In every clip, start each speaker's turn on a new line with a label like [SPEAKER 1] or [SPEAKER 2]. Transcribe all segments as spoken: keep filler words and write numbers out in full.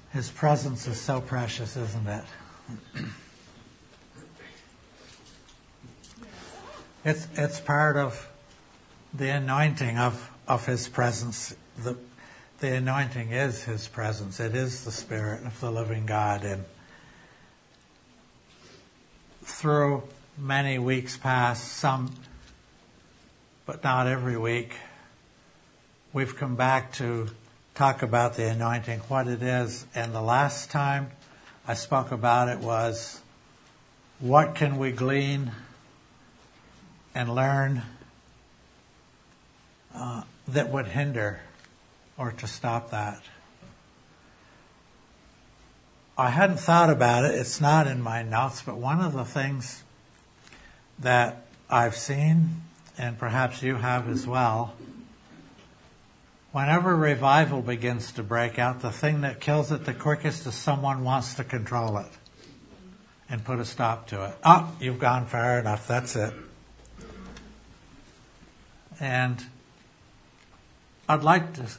[SPEAKER 1] His presence is so precious, isn't it? It's it's part of the anointing of, of His presence. The, the anointing is His presence. It is the Spirit of the living God. And through many weeks past, some, but not every week, we've come back to talk about the anointing, what it is. And the last time I spoke about it was, what can we glean and learn uh, that would hinder or to stop that? I hadn't thought about it. It's not in my notes, but one of the things that I've seen, and perhaps you have as well, whenever revival begins to break out, the thing that kills it the quickest is someone wants to control it and put a stop to it. Oh, you've gone far enough. That's it. And I'd like to,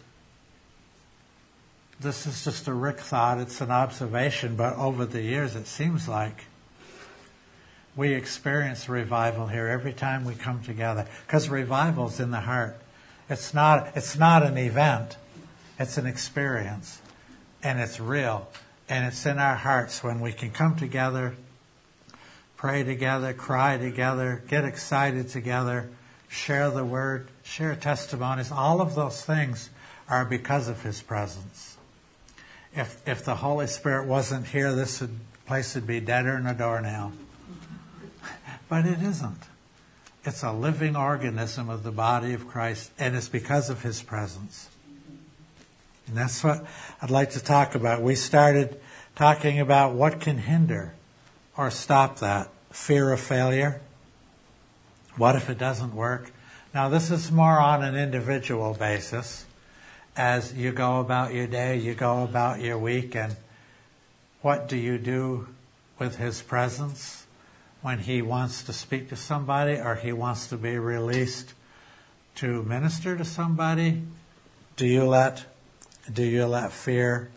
[SPEAKER 1] this is just a Rick thought, it's an observation, but over the years it seems like we experience revival here every time we come together. Because revival's in the heart. It's not, it's not an event. It's an experience. And it's real. And it's in our hearts when we can come together, pray together, cry together, get excited together, share the word, share testimonies. All of those things are because of His presence. If if the Holy Spirit wasn't here, this would, place would be deader than a doornail. But it isn't. It's a living organism of the body of Christ, and it's because of His presence. And that's what I'd like to talk about. We started talking about what can hinder or stop that. Fear of failure. What if it doesn't work? Now, this is more on an individual basis. As you go about your day, you go about your week, and what do you do with His presence when He wants to speak to somebody or He wants to be released to minister to somebody? Do you let, do you let fear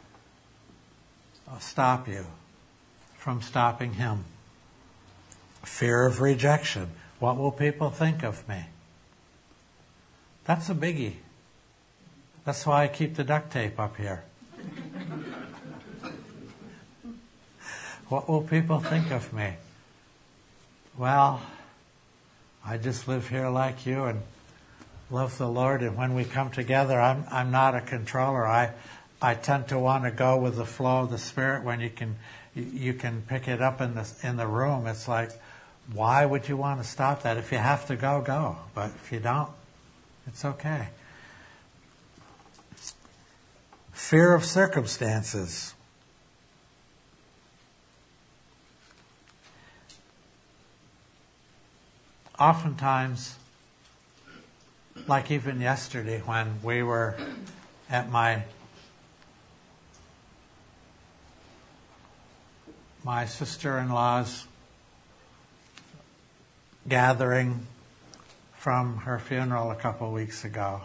[SPEAKER 1] stop you from stopping Him? Fear of rejection. What will people think of me? That's a biggie. That's why I keep the duct tape up here. What will people think of me? Well, I just live here like you and love the Lord, and when we come together, I'm I'm not a controller. I I tend to want to go with the flow of the Spirit. When you can you, you can pick it up in the in the room, it's like, why would you want to stop that? If you have to go, go. But if you don't, it's okay. Fear of circumstances. Oftentimes, like even yesterday when we were at my my sister-in-law's gathering from her funeral a couple of weeks ago,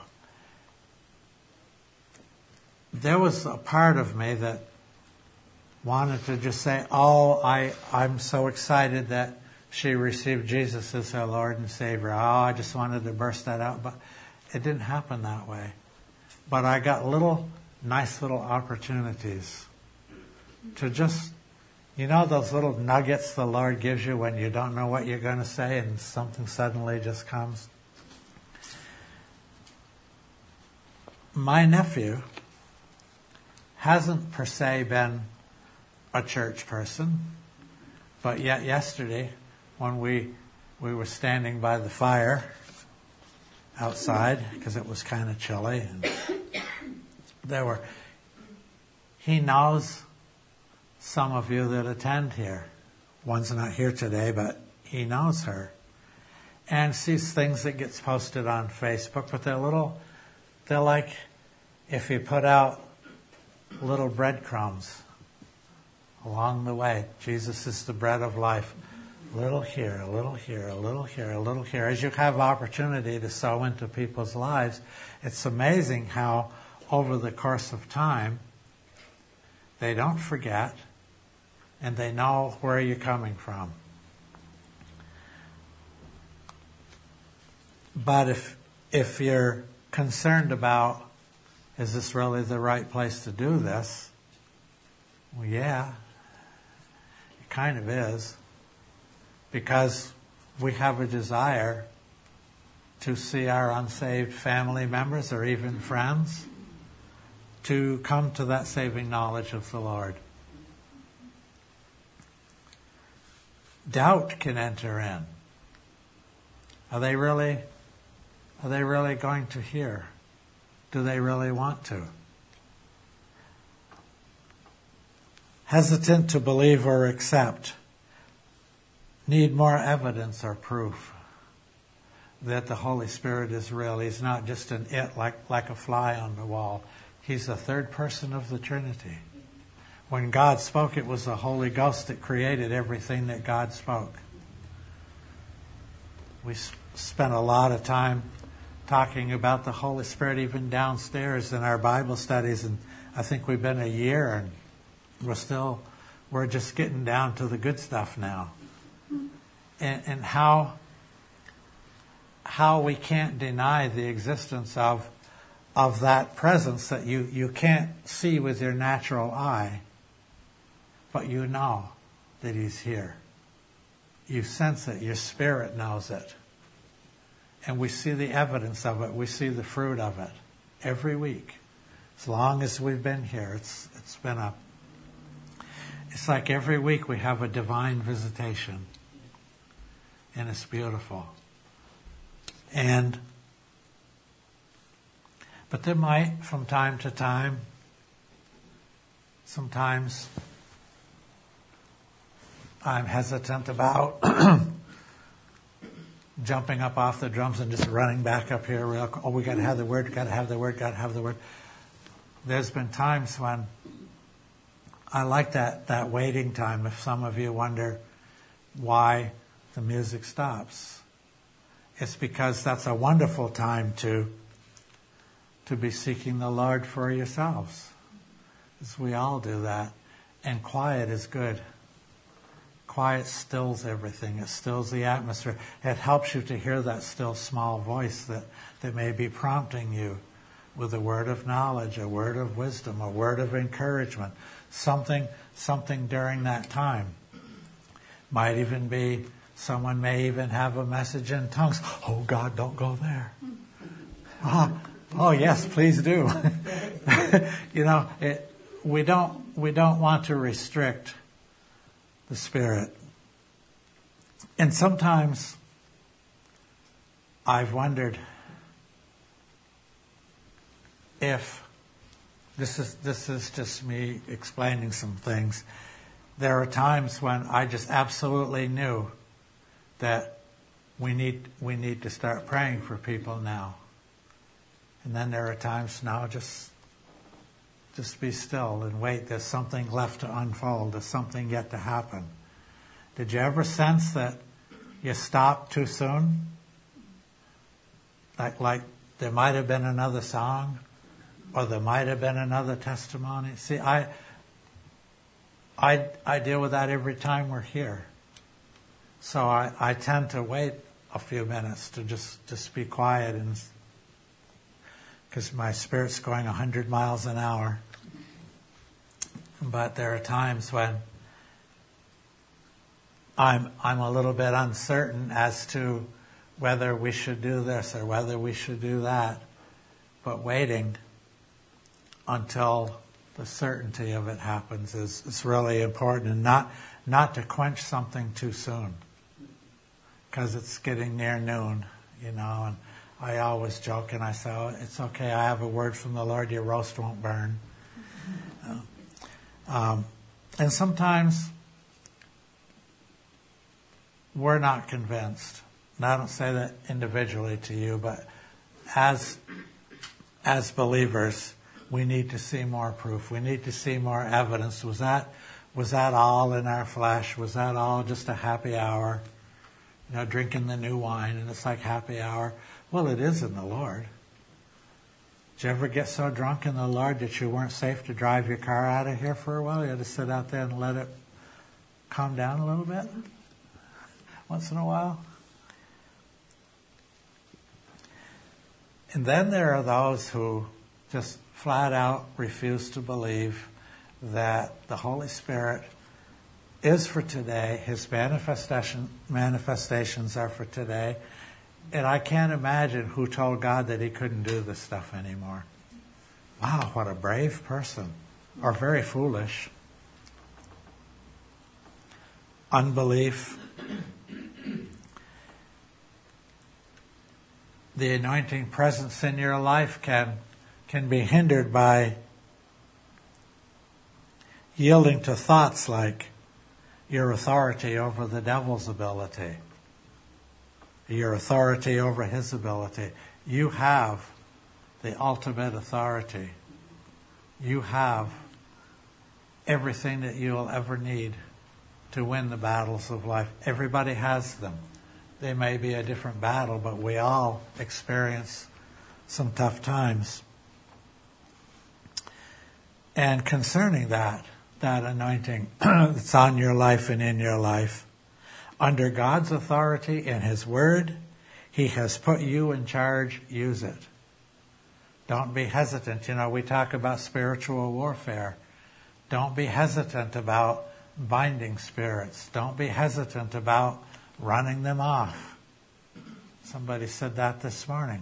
[SPEAKER 1] there was a part of me that wanted to just say, oh, I, I'm so excited that she received Jesus as her Lord and Savior. Oh, I just wanted to burst that out. But it didn't happen that way. But I got little, nice little opportunities to just, you know those little nuggets the Lord gives you when you don't know what you're going to say and something suddenly just comes? My nephew hasn't per se been a church person, but yet yesterday when we we were standing by the fire outside because it was kind of chilly, and there were he knows some of you that attend here. One's not here today, but he knows her and sees things that gets posted on Facebook, but they're little, they're like if you put out little breadcrumbs along the way. Jesus is the bread of life. A little here, a little here, a little here, a little here. As you have opportunity to sow into people's lives, it's amazing how over the course of time They don't forget, and they know where you're coming from. But if if you're concerned about, is this really the right place to do this? Well, yeah, it kind of is. Because we have a desire to see our unsaved family members or even friends to come to that saving knowledge of the Lord. Doubt can enter in. Are they really, are they really going to hear? Do they really want to? Hesitant to believe or accept. Need more evidence or proof that the Holy Spirit is real. He's not just an it like, like a fly on the wall. He's the third person of the Trinity. When God spoke, it was the Holy Ghost that created everything that God spoke. We spent a lot of time talking about the Holy Spirit even downstairs in our Bible studies, and I think we've been a year and we're still, we're just getting down to the good stuff now. And, and how how we can't deny the existence of of that presence that you, you can't see with your natural eye, but you know that He's here. You sense it. Your spirit knows it. And we see the evidence of it. We see the fruit of it every week. As long as we've been here, it's it's been a it's like every week we have a divine visitation. And it's beautiful. And, but there might, from time to time, sometimes I'm hesitant about jumping up off the drums and just running back up here. Real, oh, we got to have the word, got to have the word, got to have the word. There's been times when I like that, that waiting time. If some of you wonder why the music stops, it's because that's a wonderful time to to be seeking the Lord for yourselves. As we all do that. And quiet is good. Quiet stills everything. It stills the atmosphere. It helps you to hear that still small voice that, that may be prompting you with a word of knowledge, a word of wisdom, a word of encouragement. Something, something during that time. Might even be, someone may even have a message in tongues. Oh God, don't go there. Ah, oh yes, please do. You know, it, we don't we don't want to restrict the Spirit. And sometimes I've wondered if this is this is just me explaining some things. There are times when I just absolutely knew that we need we need to start praying for people now. And then there are times now just just be still and wait. There's something left to unfold. There's something yet to happen. Did you ever sense that you stopped too soon? Like like there might have been another song, or there might have been another testimony. See, I I I deal with that every time we're here. So I, I tend to wait a few minutes to just, just be quiet, and because my spirit's going a hundred miles an hour. But there are times when I'm I'm a little bit uncertain as to whether we should do this or whether we should do that. But waiting until the certainty of it happens is, is really important, and not not to quench something too soon. Because it's getting near noon, you know, and I always joke and I say, oh, it's okay, I have a word from the Lord, your roast won't burn. Uh, um, and sometimes we're not convinced. And I don't say that individually to you, but as as believers, we need to see more proof. We need to see more evidence. Was that was that all in our flesh? Was that all just a happy hour? You know, drinking the new wine, and it's like happy hour. Well, it is in the Lord. Did you ever get so drunk in the Lord that you weren't safe to drive your car out of here for a while? You had to sit out there and let it calm down a little bit once in a while? And then there are those who just flat out refuse to believe that the Holy Spirit is for today. His manifestation manifestations are for today. And I can't imagine who told God that he couldn't do this stuff anymore. Wow, what a brave person. Or very foolish. Unbelief. The anointing presence in your life can, can be hindered by yielding to thoughts like your authority over the devil's ability, your authority over his ability. You have the ultimate authority. You have everything that you will ever need to win the battles of life. Everybody has them. They may be a different battle, but we all experience some tough times. And concerning that, that anointing that's on your life and in your life, under God's authority in His Word, He has put you in charge. Use it. Don't be hesitant. You know, we talk about spiritual warfare. Don't be hesitant about binding spirits. Don't be hesitant about running them off. Somebody said that this morning.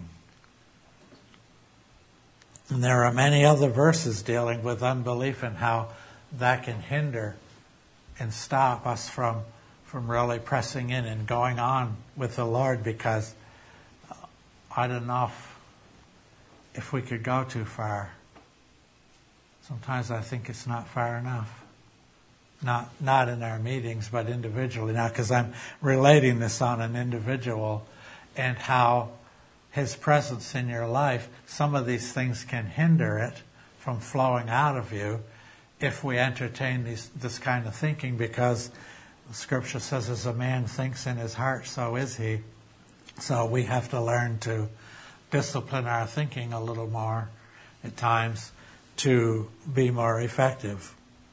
[SPEAKER 1] And there are many other verses dealing with unbelief and how that can hinder and stop us from, from really pressing in and going on with the Lord, because I don't know if, if we could go too far. Sometimes I think it's not far enough. Not not in our meetings, but individually. Now, because I'm relating this on an individual, and how His presence in your life, some of these things can hinder it from flowing out of you if we entertain these, this kind of thinking, because the Scripture says, as a man thinks in his heart, so is he. So we have to learn to discipline our thinking a little more at times to be more effective.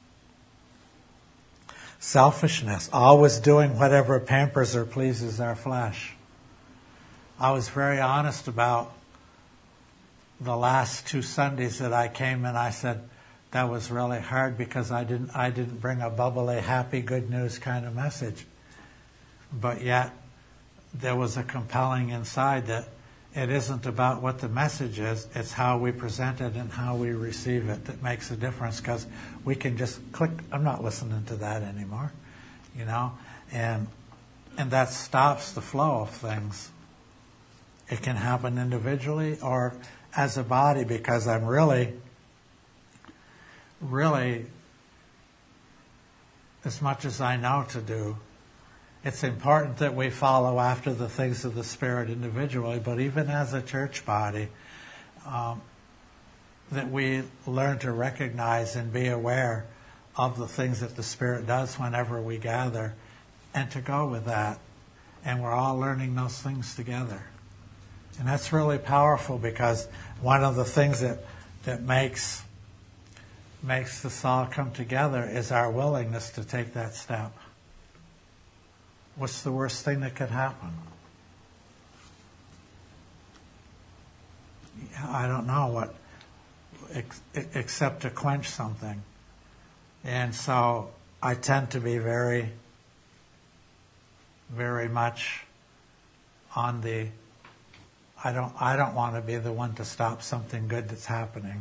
[SPEAKER 1] Selfishness, always doing whatever pampers or pleases our flesh. I was very honest about the last two Sundays that I came, and I said that was really hard because I didn't I didn't bring a bubbly, happy, good news kind of message. But yet there was a compelling inside that it isn't about what the message is, it's how we present it and how we receive it that makes a difference, because we can just click, I'm not listening to that anymore, you know, and and that stops the flow of things. It can happen individually or as a body, because I'm really, really, as much as I know to do, it's important that we follow after the things of the Spirit individually, but even as a church body, um, that we learn to recognize and be aware of the things that the Spirit does whenever we gather, and to go with that. And we're all learning those things together. And that's really powerful, because one of the things that, that makes, makes this all come together is our willingness to take that step. What's the worst thing that could happen? I don't know what, ex- except to quench something. And so I tend to be very, very much on the, I don't, I don't want to be the one to stop something good that's happening.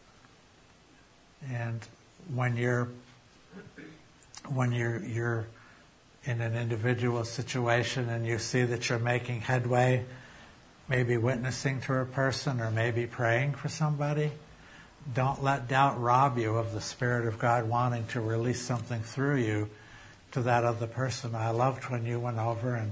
[SPEAKER 1] And when you're, when you're, you're, in an individual situation and you see that you're making headway, maybe witnessing to a person or maybe praying for somebody, don't let doubt rob you of the Spirit of God wanting to release something through you to that other person. I loved when you went over and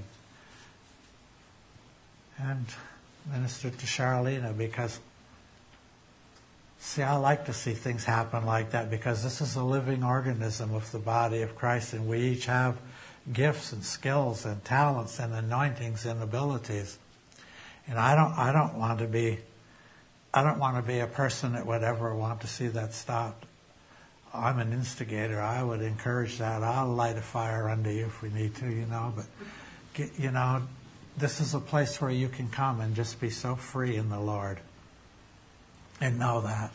[SPEAKER 1] and ministered to Charlena, because see, I like to see things happen like that, because this is a living organism of the body of Christ, and we each have gifts and skills and talents and anointings and abilities. And I don't I don't want to be I don't want to be a person that would ever want to see that stopped. I'm an instigator. I would encourage that. I'll light a fire under you if we need to, you know. But, get, you know, this is a place where you can come and just be so free in the Lord and know that.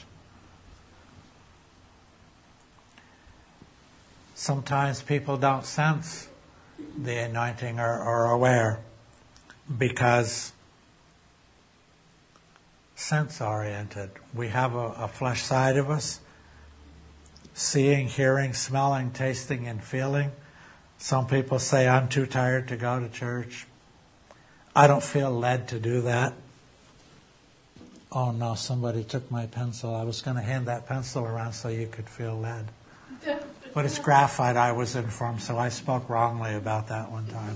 [SPEAKER 1] Sometimes people don't sense the anointing or are aware because sense-oriented. We have a, a flesh side of us, seeing, hearing, smelling, tasting, and feeling. Some people say, I'm too tired to go to church. I don't feel led to do that. Oh no, somebody took my pencil. I was going to hand that pencil around so you could feel led. But it's graphite, I was informed, so I spoke wrongly about that one time.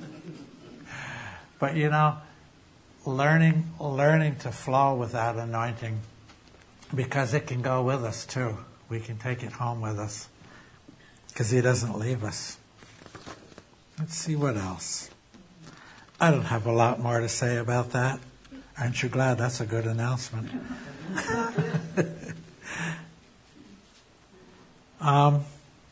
[SPEAKER 1] But you know, learning learning to flow with that anointing, because it can go with us too. We can take it home with us because He doesn't leave us. Let's see what else. I don't have a lot more to say about that. Aren't you glad? That's a good announcement. um,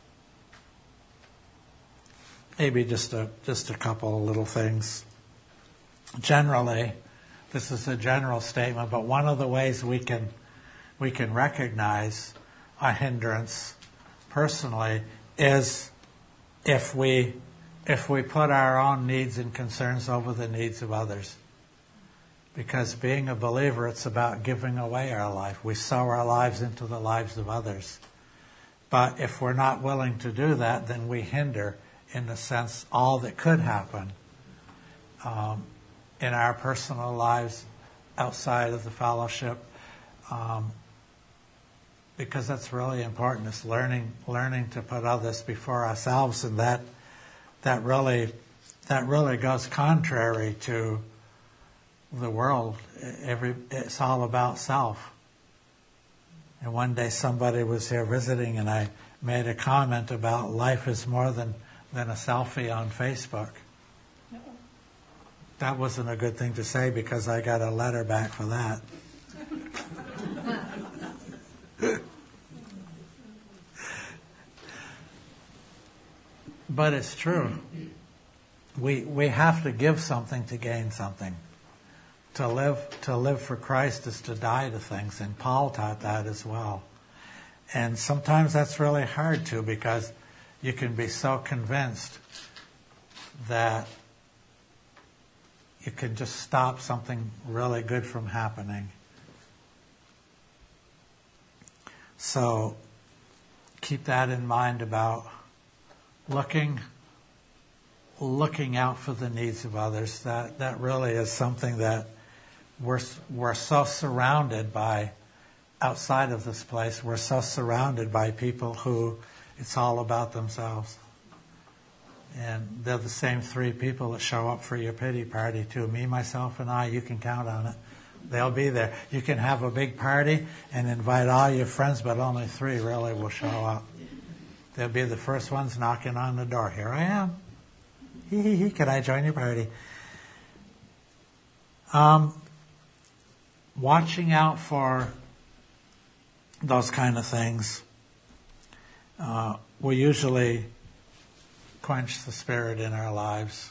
[SPEAKER 1] maybe just a just a couple of little things. Generally, this is a general statement, but one of the ways we can we can recognize a hindrance personally is if we if we put our own needs and concerns over the needs of others. Because being a believer, it's about giving away our life. We sow our lives into the lives of others. But if we're not willing to do that, then we hinder, in a sense, all that could happen um, in our personal lives outside of the fellowship. Um, because that's really important. It's learning learning to put others before ourselves, and that that really that really goes contrary to the world. Every it's all about self. And one day somebody was here visiting, and I made a comment about life is more than, than a selfie on Facebook. No. That wasn't a good thing to say because I got a letter back for that. But it's true. We we have to give something to gain something. To live to live for Christ is to die to things, and Paul taught that as well. And sometimes that's really hard too, because you can be so convinced that you can just stop something really good from happening. So keep that in mind about looking looking out for the needs of others. That that really is something that we're we're so surrounded by. Outside of this place, we're so surrounded by people who it's all about themselves. And they're the same three people that show up for your pity party too. Me, myself, and I, you can count on it. They'll be there. You can have a big party and invite all your friends, but only three really will show up. They'll be the first ones knocking on the door. Here I am. Hee hee hee, can I join your party? Um, watching out for those kind of things uh, will usually quench the spirit in our lives.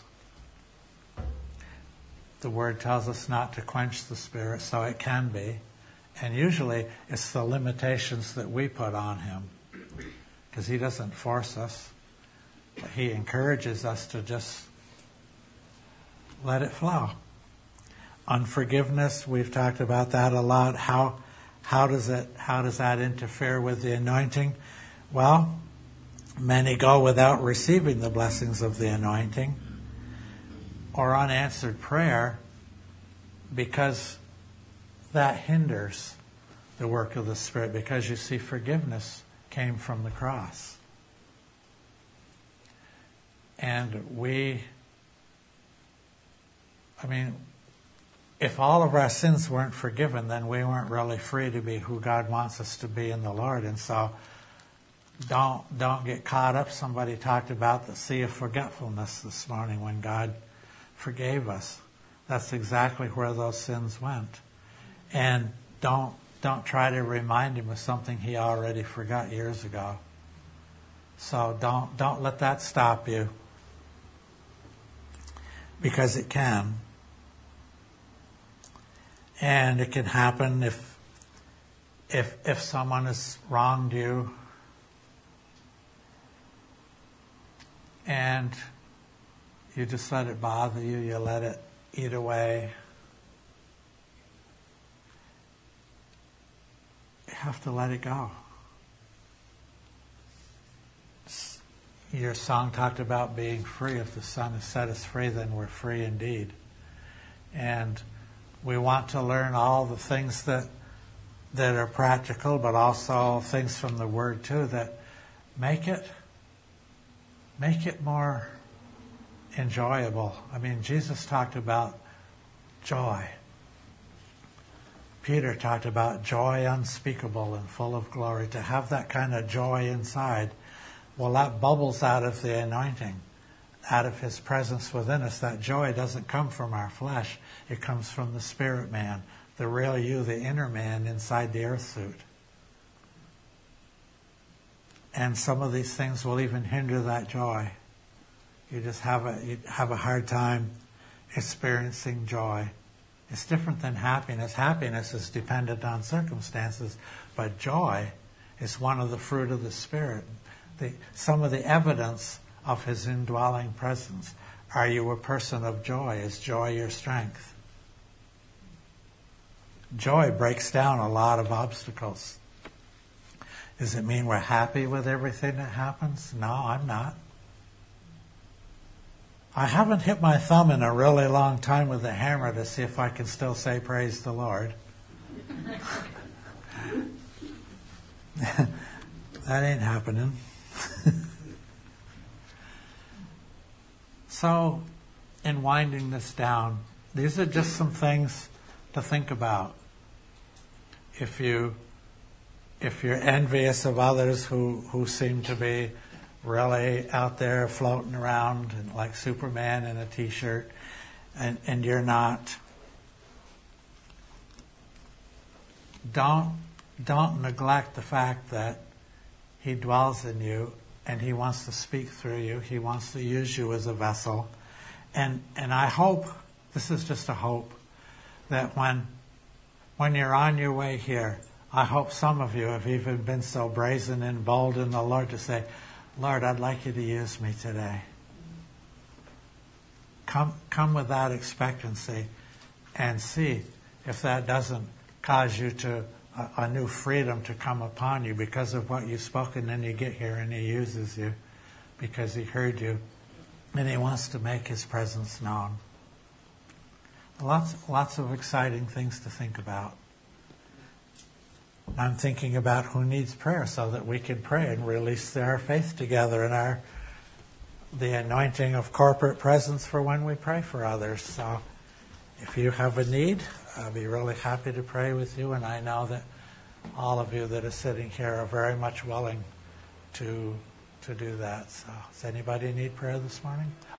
[SPEAKER 1] The Word tells us not to quench the Spirit, so it can be. And usually it's the limitations that we put on Him, because He doesn't force us. But He encourages us to just let it flow. Unforgiveness, we've talked about that a lot. How how does it how does that interfere with the anointing? Well, many go without receiving the blessings of the anointing, or unanswered prayer, because that hinders the work of the Spirit, because you see, forgiveness came from the cross. And we, I mean, if all of our sins weren't forgiven, then we weren't really free to be who God wants us to be in the Lord. And so don't don't get caught up. Somebody talked about the sea of forgetfulness this morning when God forgave us. That's exactly where those sins went. And don't don't try to remind him of something he already forgot years ago. So don't don't let that stop you, because it can. And it can happen if if if someone has wronged you and you just let it bother you, you let it eat away. You have to let it go. Your song talked about being free. If the Son has set us free, then we're free indeed. And we want to learn all the things that that are practical, but also things from the Word too that make it make it more enjoyable. I mean, Jesus talked about joy. Peter talked about joy unspeakable and full of glory. To have that kind of joy inside, well, that bubbles out of the anointing, out of His presence within us. That joy doesn't come from our flesh. It comes from the spirit man, the real you, the inner man inside the earth suit. And some of these things will even hinder that joy. You just have a you have a hard time experiencing joy. It's different than happiness. Happiness is dependent on circumstances, but joy is one of the fruit of the Spirit. The, some of the evidence of His indwelling presence. Are you a person of joy? Is joy your strength? Joy breaks down a lot of obstacles. Does it mean we're happy with everything that happens? No, I'm not. I haven't hit my thumb in a really long time with a hammer to see if I can still say praise the Lord. That ain't happening. So, in winding this down, these are just some things to think about. If you if you're envious of others who, who seem to be really out there floating around and like Superman in a t-shirt, and, and you're not, don't don't neglect the fact that He dwells in you and He wants to speak through you. He wants to use you as a vessel. And and I hope, this is just a hope, that when when you're on your way here, I hope some of you have even been so brazen and bold in the Lord to say, Lord, I'd like you to use me today. Come, come with that expectancy and see if that doesn't cause you to a, a new freedom to come upon you because of what you've spoken. Then you get here and He uses you because He heard you and He wants to make His presence known. Lots, lots of exciting things to think about. I'm thinking about who needs prayer so that we can pray and release our faith together and our the anointing of corporate presence for when we pray for others. So if you have a need, I'll be really happy to pray with you. And I know that all of you that are sitting here are very much willing to to do that. So does anybody need prayer this morning?